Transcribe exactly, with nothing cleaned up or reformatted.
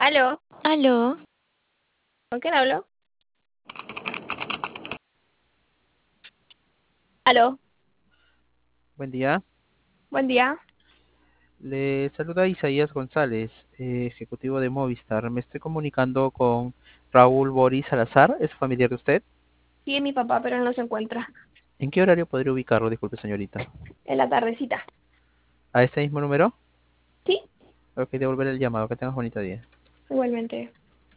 Aló, Aló, ¿con quién hablo? Aló, Buen día. buen día. Le saluda Isaías González, eh, ejecutivo de Movistar. Me estoy comunicando con Raúl Boris Salazar. ¿Es familiar de usted? Sí, es mi papá, pero él no se encuentra. ¿En qué horario podría ubicarlo? Disculpe, señorita. En la tardecita. ¿A este mismo número? Sí, Ok, devolver el llamado. Que tengas bonito día. igualmente.